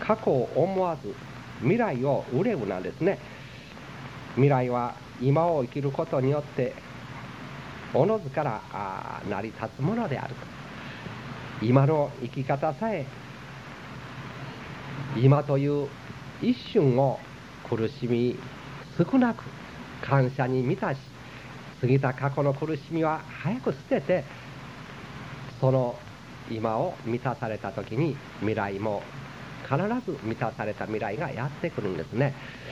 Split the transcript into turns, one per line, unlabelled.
過去を思わず未来を憂うなんですね。未来は今を生きることによっておのずから成り立つものであると。今の生き方さえ今という一瞬を苦しみ少なく感謝に満たし、過ぎた過去の苦しみは早く捨てて、その今を満たされた時に未来も必ず満たされた未来がやってくるんですね。